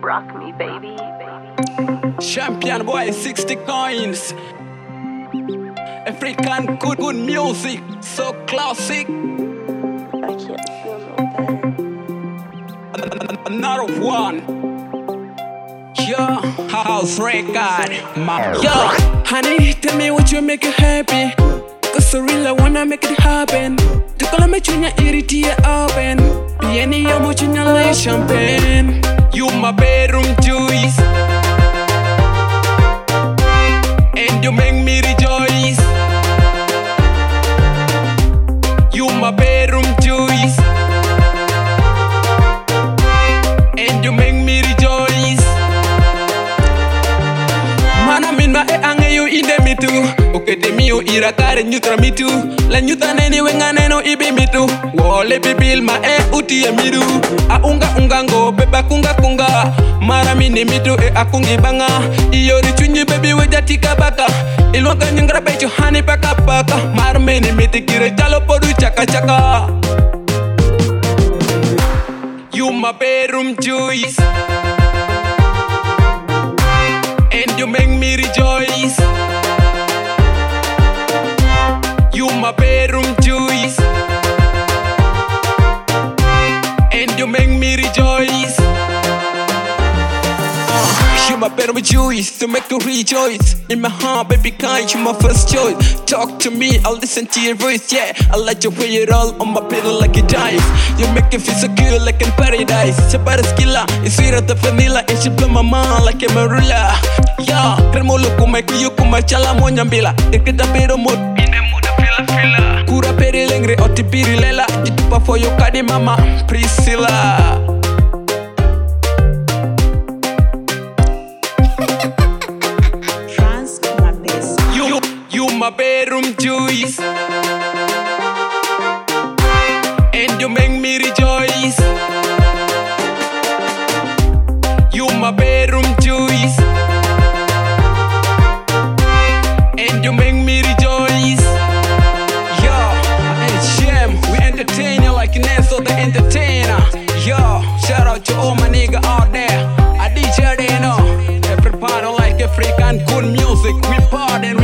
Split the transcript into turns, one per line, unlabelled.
Rock me, baby.
Champion boy, 60 coins. African good music, so classic.
I can't feel no better.
Another one. Yo, house record. Yo, honey, tell me what you make you happy. Cause I really wanna make it happen. To call me chunya iriti open. Pieni yo mo chunya like champagne. You my bedroom juice, and you make me rejoice. You my bedroom juice, and you make me rejoice. Mana minma e ange you inde me too. Okay de mio ira kare nyutra me too. La nyuta neni wenga neno ibe me too. Wole bibil ma e uti e miru. A unga ngo beba kunga. Mara mini me too e akungi banga. Iyori chunyi baby wejatika baka. Ilwanga nyingra becho hani paka. Mara mini me tikire chalo podu chaka. You my bedroom juice, and you make me rejoice. You my bedroom juice, and you make me rejoice. You my bedroom juice, to make you rejoice. In my heart, baby, kind, you my first choice. Talk to me, I'll listen to your voice, yeah. I like your way you roll on my pillow like a dice. You make it feel so good like in paradise. Separa skilla, it's sweet as the vanilla, and she blow my mind like a marula. Yeah, cremolo kuma kuyu kuma chala monyambila. Ikita pero mood, in the mood fila. Kura peri lengre, oti piri lela. Jitupa for your kadi mama, Priscilla. You my bedroom juice, and you make me rejoice. You my bedroom juice, and you make me rejoice. Yo, HM, we entertain you like Nelson the entertainer. Yo, shout out to all my nigga out there. I DJ they know, every party like African good music. We party